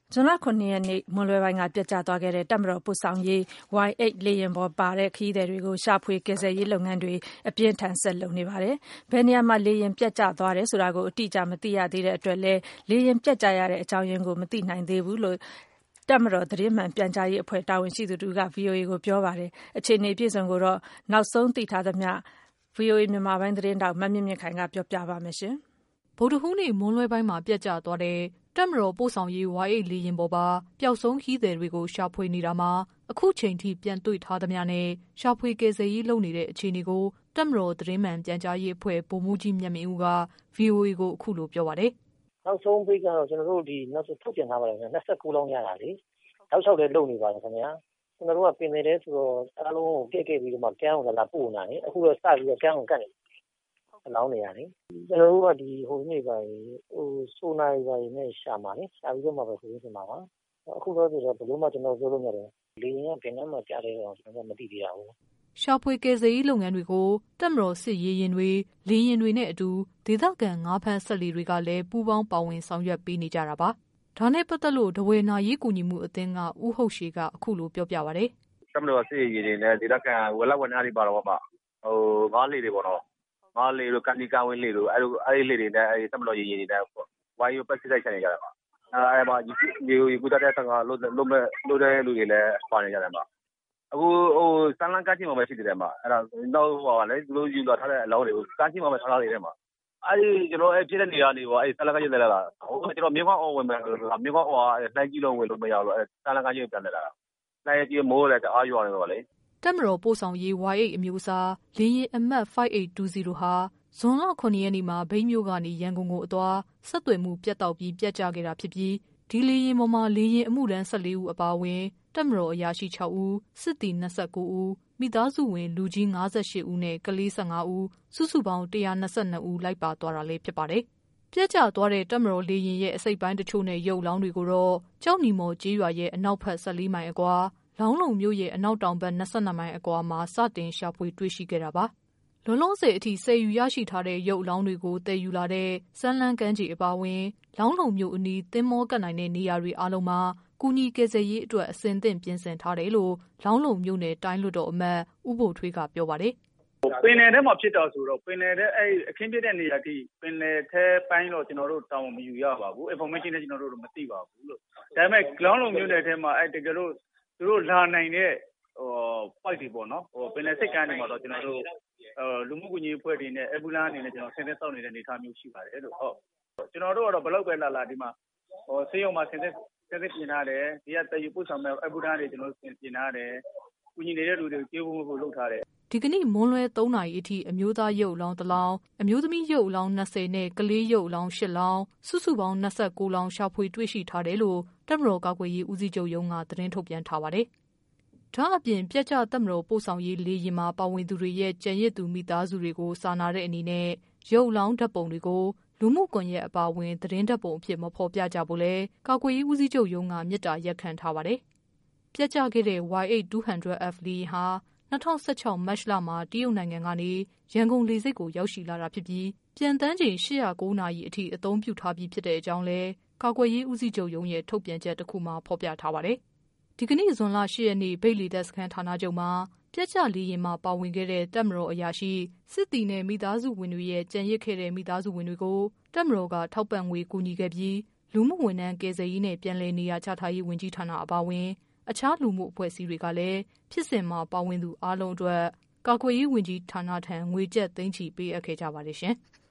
ဇွန်လ ရက်နေ့မွန်းလွဲပိုင်းကပျက်ကျသွားခဲ့တဲ့တပ်မတော်ပို့ဆောင်ရေး Y8 လေယာဉ်ပေါ်ပါတဲ့ခရီးသည်တွေကိုရှာဖွေကယ်ဆယ်ရေးလုပ်ငန်းတွေအပြင်းထန်ဆက်လုပ်နေပါတယ်။ဘယ်နေရာမှာလေယာဉ်ပျက်ကျသွားတယ်ဆိုတာကိုအတိအကျမသိရသေးတဲ့အတွက်လည်းလေယာဉ်ပျက်ကျရတဲ့အကြောင်းရင်းကိုမသိနိုင်သေးဘူးလို့တပ်မတော်သတင်းမှန်ပြန်ကြားရေးအဖွဲ့တာဝန်ရှိသူတဦးက VOA ကိုပြောပါတယ်။အခြေအနေအပြည့်စုံကိုတော့နောက်ဆုံးသိထားသမျှ VOA မြန်မာပိုင်းသတင်းတောက်မမြင့်မြင့်ခိုင်ကပြောပြပါမယ်ရှင်။ဗုဒ္ဓဟူးနေ့မွန်းလွဲပိုင်းမှာပျက်ကျသွားတဲ့တပ်မတော်ပို့ဆောင်ရေး Y8 လေယာဉ်ပေါ်ပါပျောက်ဆုံးခရီးသည်တွေကိုရှာဖွေနေတာမှာအခုချိန်ထိပြန်တွေ့ထားသမျှနဲ့ရှာဖွေကယ်ဆယ်ရေးလုပ်နေတဲ့အခြေအနေကိုတပ်မတော်သတင်းမှန်ပြန်ကြားရေးအဖွဲ့ဗိုလ်မှူးကြီးမြတ်မင်းဦးက VOA ကိုအခုလိုပြောပါတယ်။နောက်ဆုံးပိတ်ကတော့ကျွန်တော်တို့ဒီနောက်ဆုံးထုတ်ပြန်ထားပါတယ်ခင်ဗျ29လောင်းရတာလေ။နောက်လျှောက်လည်းလုပ်နေပါတယ်ခင်ဗျာ။ကျွန်တော်တို့ကပင်တယ်ဆိုတော့အားလုံးကိုပြည့်ခဲ့ပြီးတော့မှကမ်းအောင်လာပို့နေတယ်။အခုတော့စပြီးတော့ကမ်းအောင်ကတ်နေအလောင်းနေရတယ်။ကျွန်တော်တို့ကဒီဟိုနေ့ပါဆိုနိုင်ပါရင်နဲ့ရှာမှာလေရှာပြီးတော့မှပဲဆိုရင်မှာပါအခုတော့ဆိုတော့ဘယ်လိုမှကျွန်တော်ပြောလို့မရတယ်လေရင်ကဘယ်နှမှာကြားတယ်တော့ကျွန်တော်မသိသေးဘူးရှာဖွေကယ်ဆယ်ရေးလုပ်ငန်းတွေကိုတပ်မတော်စစ်ရေးရင်တွေလေရင်တွေနဲ့အတူဒေသခံငါးဖမ်းဆက်လီတွေကလည်းပူးပေါင်းပါဝင်ဆောင်ရွက်ပေးနေကြတာပါဒါနဲ့ပတ်သက်လို့ဒဝေနာရေးကူညီမှုအသင်းကဦးဟုတ်ရှေကအခုလိုပြောပြပါတယ်တပ်မတော်စစ်ရေးရင်တွေနဲ့ဒေသခံဝက်လက်ဝက်နားတွေပါတော့ပါငါးလေတွေပေါ့နော်ငါးလေတို့ကန်ဒီကဝင်းလေတို့အဲ့လေတွေနဲ့အဲ့တပ်မတော်ရေးရင်တွေနဲ့ဝိုင်းရပတ်စစ်တိုက်ချင်နေကြတယ်ပါအဲ့မှာဒီကုသတဲ့ဆံကလို့တဲ့လူတွေလည်းပါနေကြတယ်ပါအခုစမ်းလန်းကချင်းမှာပဲရှိတယ်မှာအဲ့ဒါတော့ဟောပါလေသူတို့ယူလာထားတဲ့အလောင်းတွေကိုကချင်းမှာပဲထားထားနေတယ်မှာအဲ့ဒီကျွန်တော်အဲ့ဖြစ်တဲ့နေရာတွေပေါ့အဲ့စမ်းလန်းကချင်းတက်လာတာဟိုကျွန်တော်မြေခွန်းအောင်ဝင်မယ်မြေခွန်းအောင်နှိုင်းကြည့်လို့ဝင်လို့မရတော့အဲ့စမ်းလန်းကချင်းပြန်တက်လာတာနိုင်ကြီးမိုးလည်းတအားရွာနေတော့လေတပ်မတော်ပို့ဆောင်ရေး Y8 အမျိုးအစားလေယာဉ်အမှတ်5820ဟာဇွန်လ9ရက်နေ့မှာဘိန်းမြို့ကနေရန်ကုန်ကိုအသွားဆက်သွယ်မှုပြတ်တောက်ပြီးပြတ်ကျခဲ့တာဖြစ်ပြီးဒီလေယာဉ်ပေါ်မှာလေယာဉ်အမှုထမ်း14ဦးအပါအဝင်တပ်မတော်အရာရှိ6ဦးစစ်သည်29ဦးမိသားစုဝင်လူကြီး58ဦးနဲ့ကလေး15ဦးစုစုပေါင်း122ဦးလိုက်ပါသွားတာလည်းဖြစ်ပါတယ်။ပြတ်ကျသွားတဲ့တပ်မတော်လေယာဉ်ရဲ့အစိတ်ပိုင်းတချို့နဲ့ရုပ်လောင်းတွေကိုတော့ကြောက်နီမော်ကျေးရွာရဲ့အနောက်ဘက်14မိုင်အကွာလောင်းလုံမြို့ရဲ့အနောက်တောင်ဘက်22မိုင်အကွာမှာစတင်ရှာဖွေတွေ့ရှိခဲ့တာပါ။လုံးလုံးစေအထိဆယ်ယူရရှိထားတဲ့ရုပ်လောင်းတွေကိုတည်ယူလာတဲ့စမ်းလန်းကမ်းခြေအပါအဝင်လောင်းလုံမြို့အနီးသင်းမောကပ်နိုင်တဲ့နေရာတွေအားလုံးမှာကူညီကယ်ဆယ်ရေးအတွက်အစဉ်သင့်ပြင်ဆင်ထားတယ်လို့လောင်းလုံမြို့နယ်တိုင်းလွှတ်တော်အမတ်ဦးဘိုထွေးကပြောပါတယ်ပင်လယ်ထဲမှာဖြစ်တော့ဆိုတော့ပင်လယ်ထဲအဲ့အခင်းဖြစ်တဲ့နေရာထိပင်လယ်ထဲပိုင်းတော့ကျွန်တော်တို့တောင်းမယူရပါဘူး information နဲ့ကျွန်တော်တို့မသိပါဘူးလို့ဒါပေမဲ့လောင်းလုံမြို့နယ်ထဲမှာအဲ့တကယ်လို့သူတို့လာနိုင်တဲ့ပိုက်တွေပေါ့နော်ပင်လယ်စိတ်ကမ်းတွေမှာတော့ကျွန်တော်တို့လူမှုကူညီအဖွဲ့တွေနဲ့အဘူလာအနေနဲ့ကျွန်တော်ဆင်းသက်စောင့်နေတဲ့အနေအထားမျိုးရှိပါတယ်လို့ဟုတ်ကျွန်တော်တို့ကတော့ဘလောက်ပဲလာဒီမှာဆေးရုံမှာဆင်းသက်ပြင်ထားတယ်ဒီကတည်ယူပို့ဆောင်မဲ့အဘူလာတွေကျွန်တော်ပြင်ထားတယ်ကူညီနေတဲ့လူတွေကိုကျေးဝဖို့လုပ်ထားတယ်ဒီကနေ့မွန်းလွဲ3နာရီအထိအမျိုးသားရုပ်အလောင်း1လောင်းအမျိုးသမီးရုပ်အလောင်း20နဲ့ကလေးရုပ်အလောင်း8လောင်းစုစုပေါင်း29လောင်းရှာဖွေတွေ့ရှိထားတယ်လို့တပ်မတော်ကာကွယ်ရေးဦးစီးချုပ်ရုံးကသတင်းထုတ်ပြန်ထားပါတယ်။ဒါအပြင်ပြက်ကျတပ်မတော်ပို့ဆောင်ရေးလေယာဉ်မှာပါဝင်သူတွေရဲ့ကြံရစ်သူမိသားစုတွေကိုစာနာတဲ့အနေနဲ့ရုပ်အလောင်းဓာတ်ပုံတွေကိုလူမှုကွန်ရက်အပါအဝင်သတင်းဓာတ်ပုံအဖြစ်မဖော်ပြကြဖို့လဲကာကွယ်ရေးဦးစီးချုပ်ရုံးကမြစ်တာရက်ခံထားပါတယ်။ပြက်ကျခဲ့တဲ့ Y8-200F လေယာဉ်ဟာ2016မတ်လမှာတရုတ်နိုင်ငံကနေရန်ကုန်လေဆိပ်ကိုရောက်ရှိလာတာဖြစ်ပြီးပြန်တန်းချိန်809နာရီအထိအသုံးပြုထားပြီးဖြစ်တဲ့အကြောင်းလဲကာကွယ်ရေးဦးစီးချုပ်ရုံးရဲ့ထုတ်ပြန်ချက်တစ်ခုမှာဖော်ပြထားပါတယ်။ဒီကနေ့ဇွန်လ10ရက်နေ့ဗိတ်လီတပ်စခန်းဌာနချုပ်မှာပြက်ကျလေယာဉ်မှာပါဝင်ခဲ့တဲ့တပ်မတော်အရာရှိစစ်တီနဲ့မိသားစုဝင်တွေရဲ့ကြံရစ်ခဲ့တဲ့မိသားစုဝင်တွေကိုတပ်မတော်ကထောက်ပံ့ငွေကူညီခဲ့ပြီးလူမှုဝန်ထမ်းကယ်ဆယ်ရေးနဲ့ပြန်လည်နေရာချထားရေးဝန်ကြီးဌာနအပါအဝင်အခြားလူမှုအဖွဲ့အစည်းတွေကလည်းဖြစ်စဉ်မှာပါဝင်သူအားလုံးအတွက်ကာကွယ်ရေးဝန်ကြီးဌာနထံငွေကျပ်သိန်းချီပေးအပ်ခဲ့ကြပါတယ်ရှင်။